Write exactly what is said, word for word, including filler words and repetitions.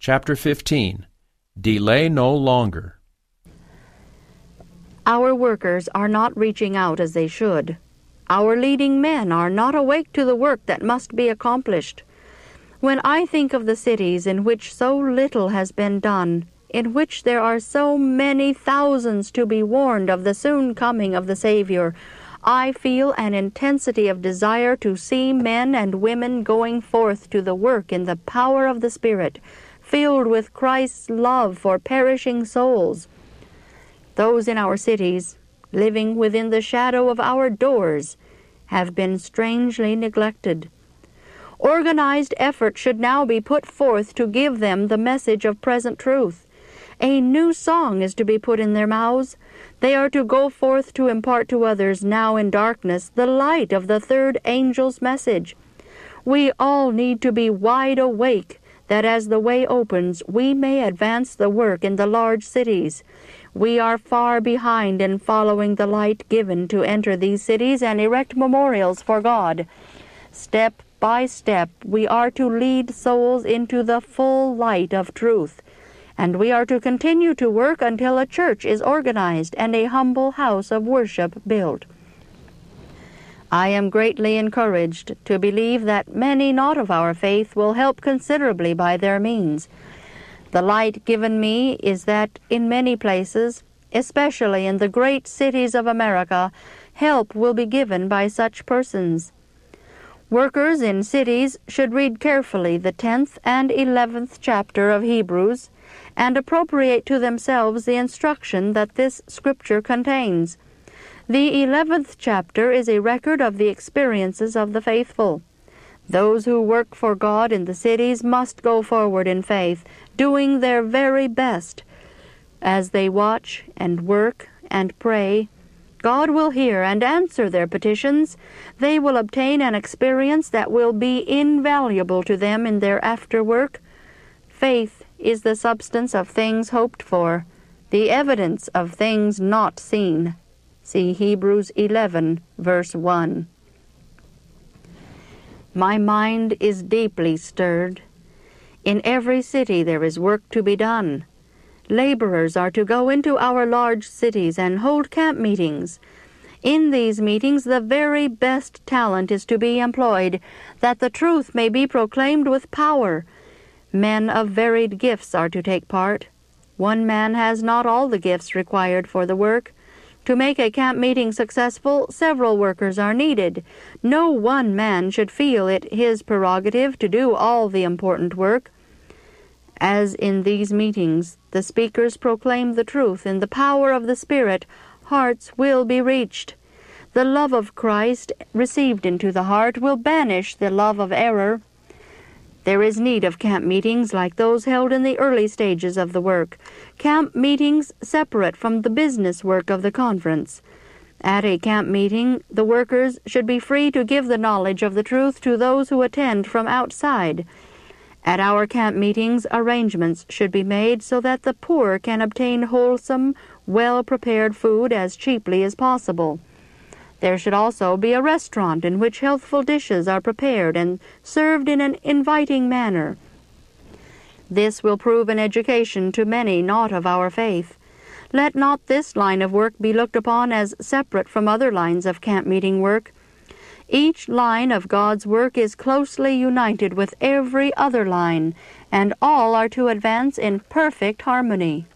Chapter fifteen. Delay no longer. Our workers are not reaching out as they should. Our leading men are not awake to the work that must be accomplished. When I think of the cities in which so little has been done, in which there are so many thousands to be warned of the soon coming of the Savior, I feel an intensity of desire to see men and women going forth to the work in the power of the Spirit, filled with Christ's love for perishing souls. Those in our cities, living within the shadow of our doors, have been strangely neglected. Organized effort should now be put forth to give them the message of present truth. A new song is to be put in their mouths. They are to go forth to impart to others now in darkness the light of the third angel's message. We all need to be wide awake, that as the way opens, we may advance the work in the large cities. We are far behind in following the light given to enter these cities and erect memorials for God. Step by step, we are to lead souls into the full light of truth, and we are to continue to work until a church is organized and a humble house of worship built. I am greatly encouraged to believe that many not of our faith will help considerably by their means. The light given me is that in many places, especially in the great cities of America, help will be given by such persons. Workers in cities should read carefully the tenth and eleventh chapter of Hebrews and appropriate to themselves the instruction that this scripture contains. The eleventh chapter is a record of the experiences of the faithful. Those who work for God in the cities must go forward in faith, doing their very best. As they watch and work and pray, God will hear and answer their petitions. They will obtain an experience that will be invaluable to them in their after work. Faith is the substance of things hoped for, the evidence of things not seen. See Hebrews eleven, verse one. My mind is deeply stirred. In every city there is work to be done. Laborers are to go into our large cities and hold camp meetings. In these meetings the very best talent is to be employed, that the truth may be proclaimed with power. Men of varied gifts are to take part. One man has not all the gifts required for the work. To make a camp meeting successful, several workers are needed. No one man should feel it his prerogative to do all the important work. As in these meetings the speakers proclaim the truth in the power of the Spirit, hearts will be reached. The love of Christ received into the heart will banish the love of error. There is need of camp meetings like those held in the early stages of the work, camp meetings separate from the business work of the conference. At a camp meeting, the workers should be free to give the knowledge of the truth to those who attend from outside. At our camp meetings, arrangements should be made so that the poor can obtain wholesome, well-prepared food as cheaply as possible. There should also be a restaurant in which healthful dishes are prepared and served in an inviting manner. This will prove an education to many not of our faith. Let not this line of work be looked upon as separate from other lines of camp meeting work. Each line of God's work is closely united with every other line, and all are to advance in perfect harmony.